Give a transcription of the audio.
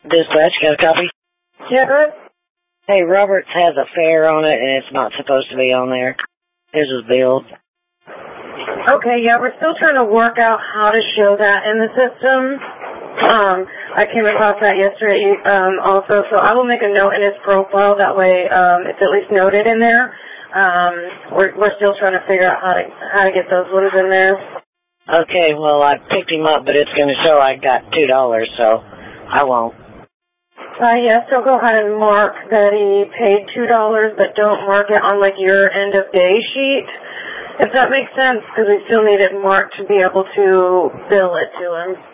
Dispatch, got a copy? Yeah, go ahead. Hey, Roberts has a fare on it, and it's not supposed to be on there. His was billed. Okay, yeah, we're still trying to work out how to show that in the system. I came across that yesterday also, so I will make a note in his profile. That way it's at least noted in there. We're still trying to figure out how to get those ones in there. Okay, well, I picked him up, but it's going to show I got $2, so I won't. Yeah, so go ahead and mark that he paid $2, but don't mark it on, like, your end-of-day sheet, if that makes sense, because we still need it marked to be able to bill it to him.